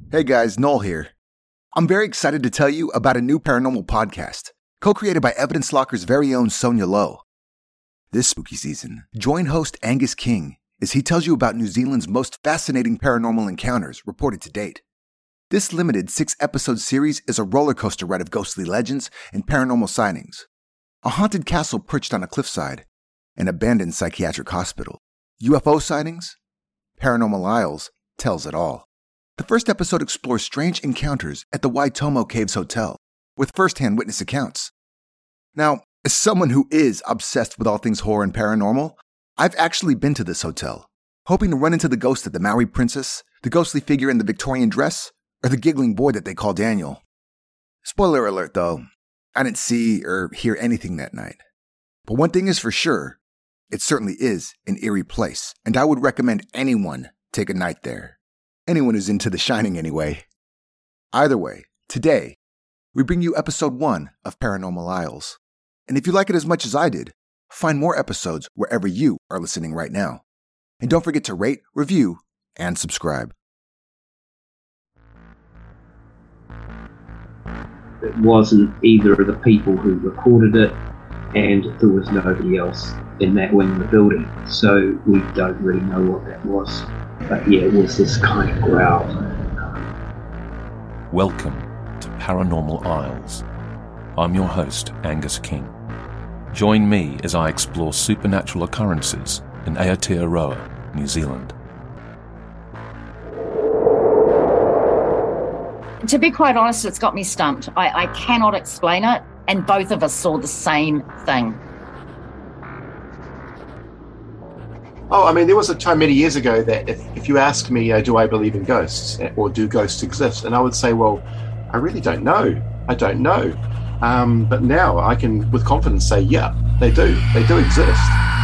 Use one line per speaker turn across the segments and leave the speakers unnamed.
Hey guys, Noel here. I'm very excited to tell you about a new paranormal podcast, co-created by Evidence Locker's very own Sonia Lowe. This spooky season, join host Angus King as he tells you about New Zealand's most fascinating paranormal encounters reported to date. This limited 6-episode series is a roller coaster ride of ghostly legends and paranormal sightings. A haunted castle perched on a cliffside, an abandoned psychiatric hospital, UFO sightings. Paranormal Isles tells it all. The first episode explores strange encounters at the Waitomo Caves Hotel, with first-hand witness accounts. Now, as someone who is obsessed with all things horror and paranormal, I've actually been to this hotel, hoping to run into the ghost of the Maori princess, the ghostly figure in the Victorian dress, or the giggling boy that they call Daniel. Spoiler alert, though, I didn't see or hear anything that night. But one thing is for sure, it certainly is an eerie place, and I would recommend anyone take a night there. Anyone who's into The Shining anyway. Either way, today, we bring you episode 1 of Paranormal Isles. And if you like it as much as I did, find more episodes wherever you are listening right now. And don't forget to rate, review, and subscribe.
It wasn't either of the people who recorded it, and there was nobody else in that wing of the building. So we don't really know what that was. But yeah, it was this kind of growl.
Welcome to Paranormal Isles. I'm your host, Angus King. Join me as I explore supernatural occurrences in Aotearoa, New Zealand.
To be quite honest, it's got me stumped. I cannot explain it, and both of us saw the same thing.
Oh, I mean, there was a time many years ago that if you asked me, do I believe in ghosts or do ghosts exist? And I would say, well, I really don't know. I don't know. But now I can with confidence say, yeah, they do. They do exist.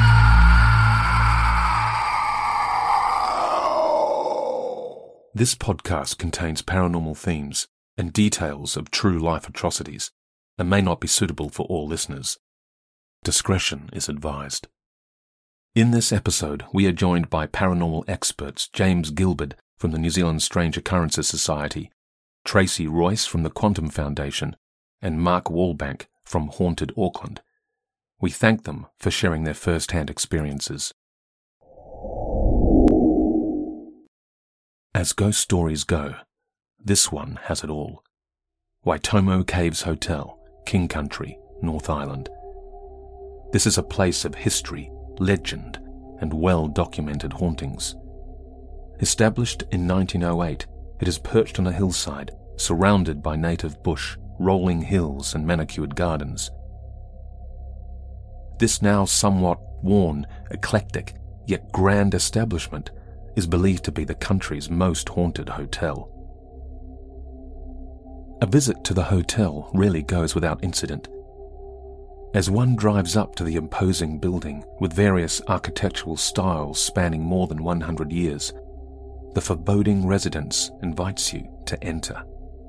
This podcast contains paranormal themes and details of true life atrocities and may not be suitable for all listeners. Discretion is advised. In this episode, we are joined by paranormal experts James Gilbert from the New Zealand Strange Occurrences Society, Tracy Royce from the Quantum Foundation, and Mark Wallbank from Haunted Auckland. We thank them for sharing their first-hand experiences. As ghost stories go, this one has it all. Waitomo Caves Hotel, King Country, North Island. This is a place of history, legend, and well-documented hauntings. Established in 1908, it is perched on a hillside, surrounded by native bush, rolling hills and manicured gardens. This now somewhat worn, eclectic, yet grand establishment is believed to be the country's most haunted hotel. A visit to the hotel rarely goes without incident. As one drives up to the imposing building with various architectural styles spanning more than 100 years, the foreboding residence invites you to enter.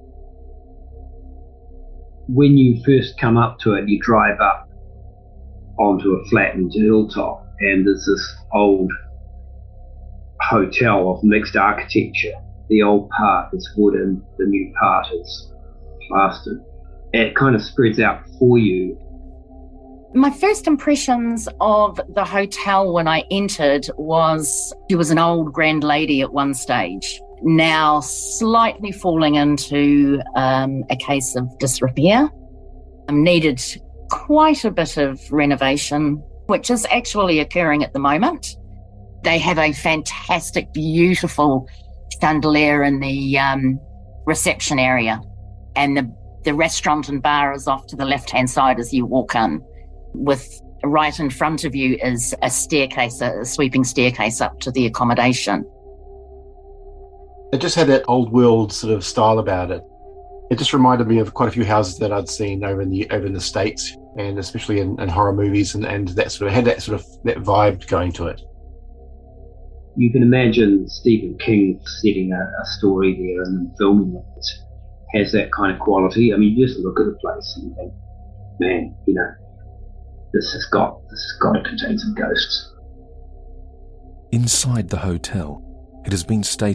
When you first come up to it, you drive up onto a flattened hilltop, and there's this old hotel of mixed architecture. The old part is wooden, the new part is plastered. It kind of spreads out for you.
My first impressions of the hotel when I entered was she was an old grand lady at one stage, now slightly falling into a case of disrepair. Needed quite a bit of renovation, which is actually occurring at the moment. They have a fantastic, beautiful chandelier in the reception area, and the restaurant and bar is off to the left-hand side as you walk in. With right in front of you is a staircase, a sweeping staircase up to the accommodation.
It just had that old world sort of style about it. It just reminded me of quite a few houses that I'd seen over in the States, and especially in horror movies, and that sort of had that vibe going to it.
You can imagine Stephen King setting a story there and filming it. It has that kind of quality. I mean, you just look at the place and think, man, this has got to contain some ghosts.
Inside the hotel, it has been stated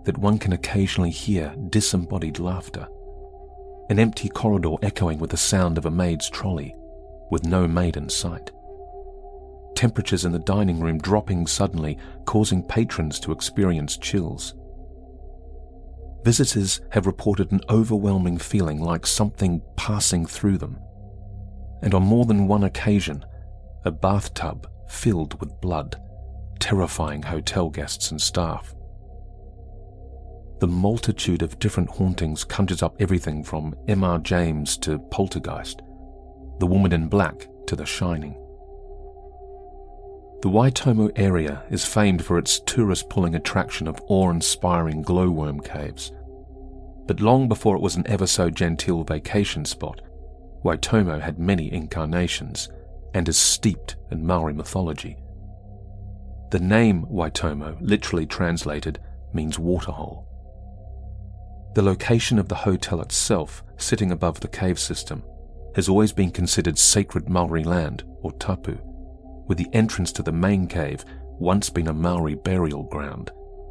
that one can occasionally hear disembodied laughter, an empty corridor echoing with the sound of a maid's trolley, with no maid in sight. Temperatures in the dining room dropping suddenly, causing patrons to experience chills. Visitors have reported an overwhelming feeling like something passing through them, and on more than one occasion, a bathtub filled with blood, terrifying hotel guests and staff. The multitude of different hauntings conjures up everything from M.R. James to Poltergeist, The Woman in Black to The Shining. The Waitomo area is famed for its tourist-pulling attraction of awe-inspiring glowworm caves. But long before it was an ever-so-genteel vacation spot, Waitomo had many incarnations and is steeped in Maori mythology. The name Waitomo, literally translated, means waterhole. The location of the hotel itself, sitting above the cave system, has always been considered sacred Maori land, or tapu, with the entrance to the main cave once been a Maori burial ground.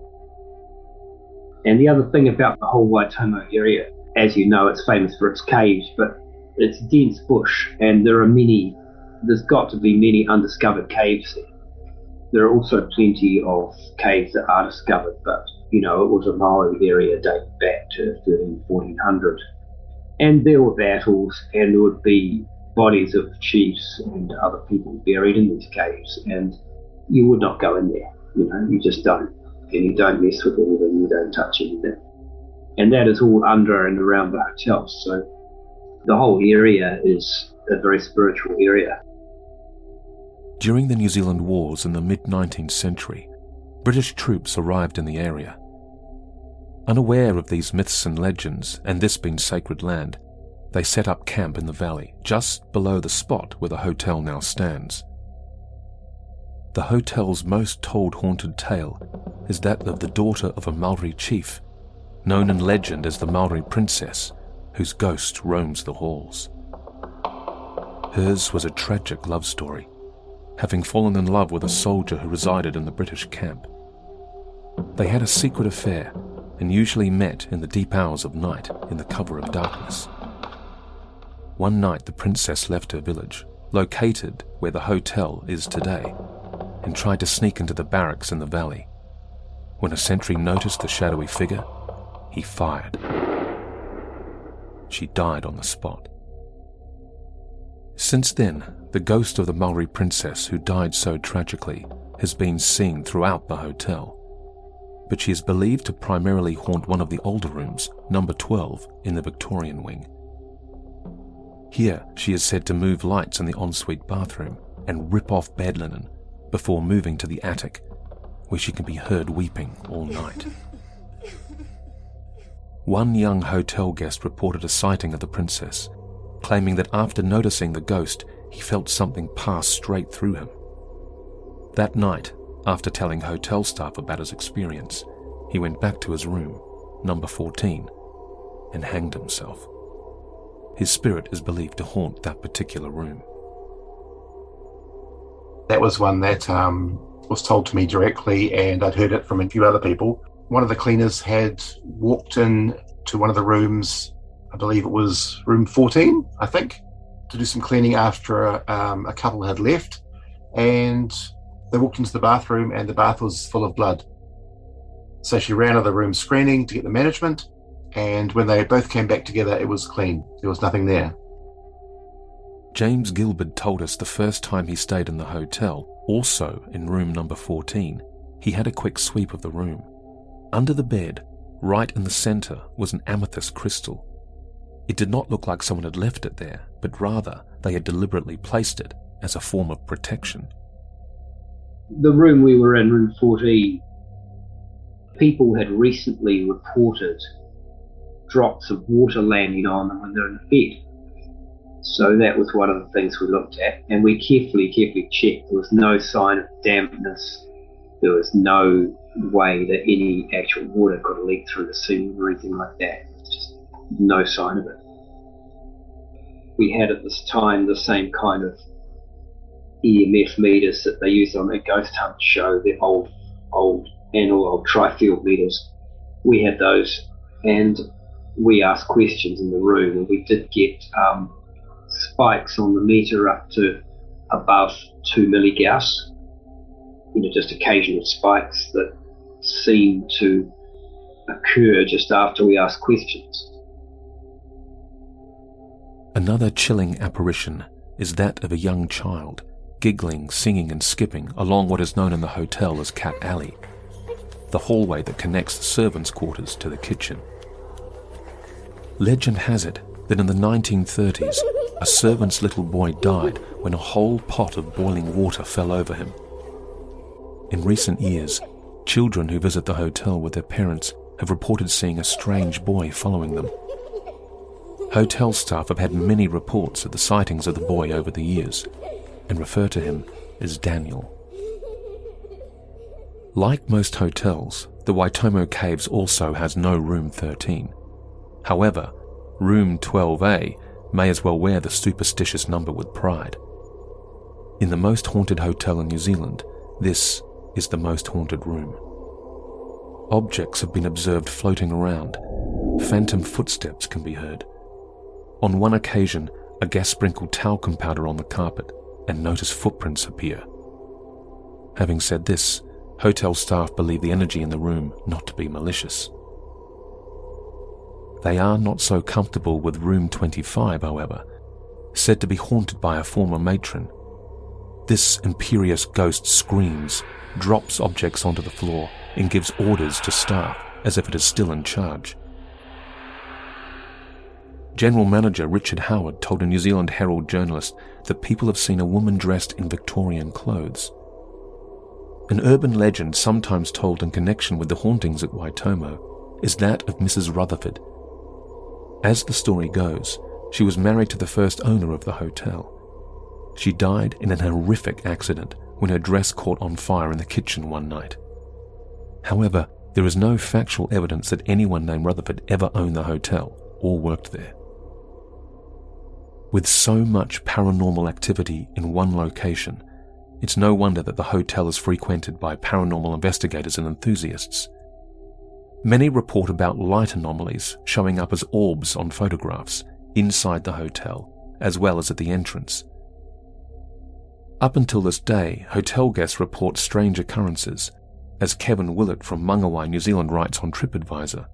And the other thing about the whole Waitomo area, as you know, it's famous for its caves, but it's dense bush, and there's got to be many undiscovered caves there. There are also plenty of caves that are discovered, but, it was a Maori area dating back to 1400. And there were battles, and there would be bodies of chiefs and other people buried in these caves, and you would not go in there. You just don't. And you don't mess with anything, you don't touch anything. And that is all under and around the hotel. So the whole area is a very spiritual area.
During the New Zealand Wars in the mid-19th century, British troops arrived in the area. Unaware of these myths and legends, and this being sacred land, they set up camp in the valley, just below the spot where the hotel now stands. The hotel's most told haunted tale is that of the daughter of a Maori chief, known in legend as the Maori Princess, whose ghost roams the halls. Hers was a tragic love story, having fallen in love with a soldier who resided in the British camp. They had a secret affair and usually met in the deep hours of night in the cover of darkness. One night the princess left her village, located where the hotel is today, and tried to sneak into the barracks in the valley. When a sentry noticed the shadowy figure, he fired. She died on the spot. Since then, the ghost of the Maori princess who died so tragically has been seen throughout the hotel, but she is believed to primarily haunt one of the older rooms, number 12, in the Victorian wing. Here, she is said to move lights in the ensuite bathroom and rip off bed linen before moving to the attic, where she can be heard weeping all night. One young hotel guest reported a sighting of the princess, claiming that after noticing the ghost, he felt something pass straight through him. That night, after telling hotel staff about his experience, he went back to his room, number 14, and hanged himself. His spirit is believed to haunt that particular room.
That was one that was told to me directly, and I'd heard it from a few other people. One of the cleaners had walked in to one of the rooms, I believe it was room 14, I think, to do some cleaning after a couple had left, and they walked into the bathroom and the bath was full of blood. So she ran out of the room screaming to get the management, and when they both came back together, it was clean. There was nothing there.
James Gilbert told us the first time he stayed in the hotel, also in room number 14, he had a quick sweep of the room. Under the bed, right in the centre, was an amethyst crystal. It did not look like someone had left it there, but rather they had deliberately placed it as a form of protection.
The room we were in, room 14, people had recently reported drops of water landing on them when they're in bed. So that was one of the things we looked at, and we carefully checked. There was no sign of dampness. There was no way that any actual water could have leaked through the ceiling or anything like that. Just no sign of it. We had at this time the same kind of EMF meters that they used on that ghost hunt show, the old tri-field meters. we had those, and we asked questions in the room, and we did get spikes on the meter up to above 2 milligauss, just occasional spikes that seemed to occur just after we asked questions.
Another chilling apparition is that of a young child, giggling, singing and skipping along what is known in the hotel as Cat Alley, the hallway that connects the servants' quarters to the kitchen. Legend has it that in the 1930s, a servant's little boy died when a whole pot of boiling water fell over him. In recent years, children who visit the hotel with their parents have reported seeing a strange boy following them. Hotel staff have had many reports of the sightings of the boy over the years and refer to him as Daniel. Like most hotels, the Waitomo Caves also has no room 13. However, room 12A may as well wear the superstitious number with pride. In the most haunted hotel in New Zealand, this is the most haunted room. Objects have been observed floating around. Phantom footsteps can be heard. On one occasion, a gas sprinkled talcum powder on the carpet and notice footprints appear. Having said this, hotel staff believe the energy in the room not to be malicious. They are not so comfortable with room 25, however, said to be haunted by a former matron. This imperious ghost screams, drops objects onto the floor, and gives orders to staff as if it is still in charge. General Manager Richard Howard told a New Zealand Herald journalist that people have seen a woman dressed in Victorian clothes. An urban legend sometimes told in connection with the hauntings at Waitomo is that of Mrs. Rutherford. As the story goes, she was married to the first owner of the hotel. She died in an horrific accident when her dress caught on fire in the kitchen one night. However, there is no factual evidence that anyone named Rutherford ever owned the hotel or worked there. With so much paranormal activity in one location, it's no wonder that the hotel is frequented by paranormal investigators and enthusiasts. Many report about light anomalies showing up as orbs on photographs inside the hotel, as well as at the entrance. Up until this day, hotel guests report strange occurrences, as Kevin Willett from Mangawai, New Zealand writes on TripAdvisor.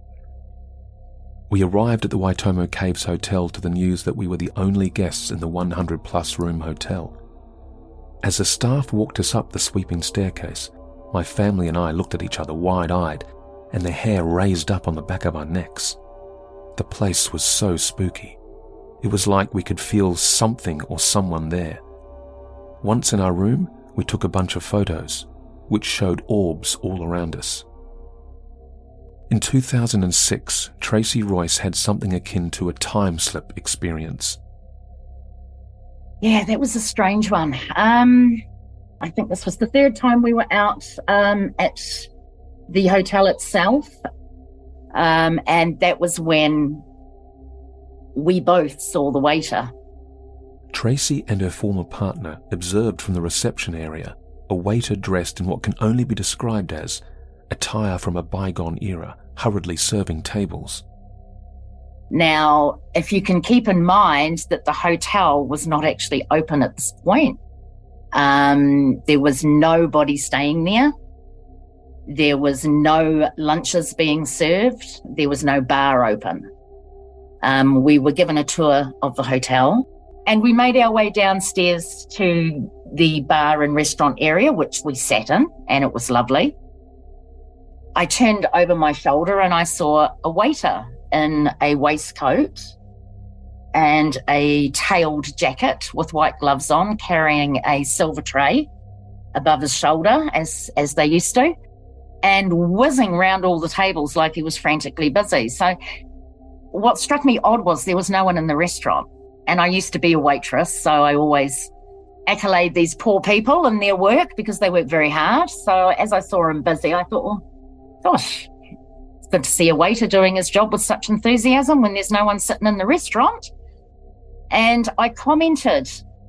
We arrived at the Waitomo Caves Hotel to the news that we were the only guests in the 100-plus room hotel. As the staff walked us up the sweeping staircase, my family and I looked at each other wide-eyed, and the hair raised up on the back of our necks. The place was so spooky. It was like we could feel something or someone there. Once in our room, we took a bunch of photos, which showed orbs all around us. In 2006, Tracy Royce had something akin to a time slip experience.
Yeah, that was a strange one. I think this was the third time we were out at the hotel itself. And that was when we both saw the waiter.
Tracy and her former partner observed from the reception area a waiter dressed in what can only be described as attire from a bygone era, hurriedly serving tables.
Now, if you can keep in mind that the hotel was not actually open at this point, there was nobody staying there. There was no lunches being served. There was no bar open. We were given a tour of the hotel and we made our way downstairs to the bar and restaurant area, which we sat in, and it was lovely. I turned over my shoulder and I saw a waiter in a waistcoat and a tailed jacket with white gloves on, carrying a silver tray above his shoulder, as they used to, and whizzing round all the tables like he was frantically busy. So what struck me odd was there was no one in the restaurant. And I used to be a waitress, so I always accolade these poor people and their work because they work very hard. So as I saw him busy, I thought, well, gosh, it's good to see a waiter doing his job with such enthusiasm when there's no one sitting in the restaurant. And I commented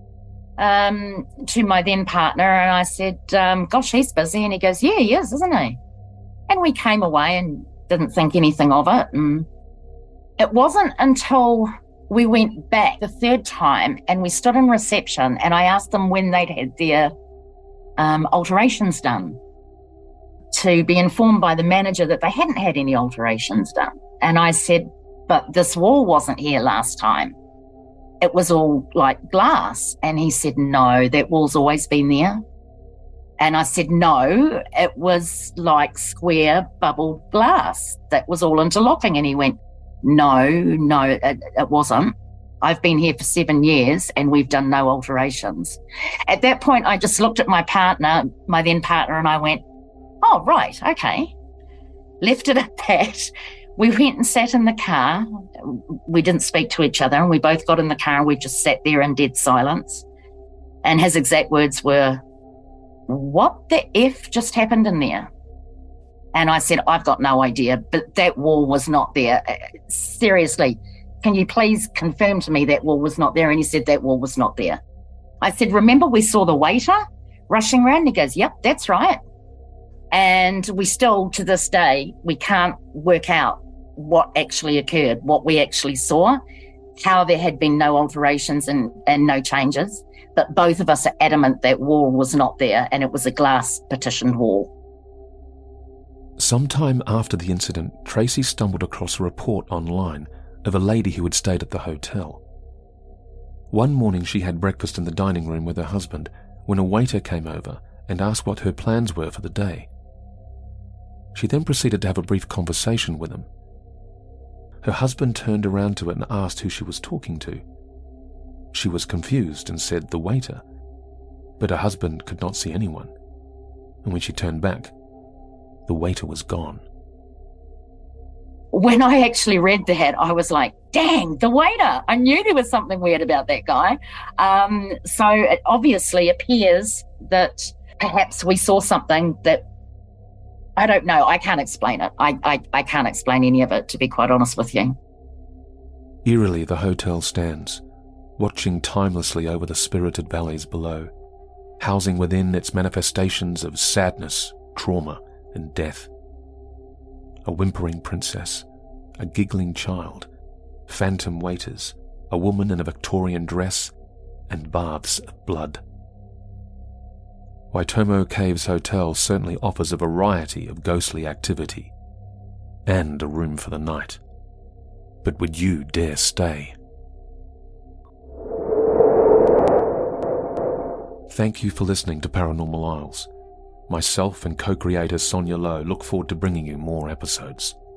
to my then partner and I said, gosh, he's busy. And he goes, yeah, he is, isn't he? And we came away and didn't think anything of it. And it wasn't until we went back the third time and we stood in reception and I asked them when they'd had their alterations done, to be informed by the manager that they hadn't had any alterations done. And I said, but this wall wasn't here last time. It was all like glass. And he said, no, that wall's always been there. And I said, no, it was like square bubble glass that was all interlocking. And he went, no, it wasn't. I've been here for 7 years and we've done no alterations. At that point, I just looked at my partner, my then partner, and I went, oh, right, okay. Left it at that. We went and sat in the car. We didn't speak to each other, and we both got in the car and we just sat there in dead silence. And his exact words were, what the F just happened in there? And I said, I've got no idea, but that wall was not there. Seriously, can you please confirm to me that wall was not there? And he said, that wall was not there. I said, remember we saw the waiter rushing around? And he goes, yep, that's right. And we still, to this day, we can't work out what actually occurred, what we actually saw, how there had been no alterations and no changes. But both of us are adamant that wall was not there and it was a glass partitioned wall.
Sometime after the incident, Tracy stumbled across a report online of a lady who had stayed at the hotel. One morning she had breakfast in the dining room with her husband when a waiter came over and asked what her plans were for the day. She then proceeded to have a brief conversation with him. Her husband turned around to her and asked who she was talking to. She was confused and said the waiter, but her husband could not see anyone, and when she turned back, the waiter was gone.
When I actually read that, I was like, dang, the waiter. I knew there was something weird about that guy. So it obviously appears that perhaps we saw something that, I don't know, I can't explain it. I can't explain any of it, to be quite honest with you.
Eerily, the hotel stands, watching timelessly over the spirited valleys below, housing within its manifestations of sadness, trauma, and death. A whimpering princess, a giggling child, phantom waiters, a woman in a Victorian dress, and baths of blood. Waitomo Caves Hotel certainly offers a variety of ghostly activity and a room for the night. But would you dare stay? Thank you for listening to Paranormal Isles. Myself and co-creator Sonia Lowe look forward to bringing you more episodes.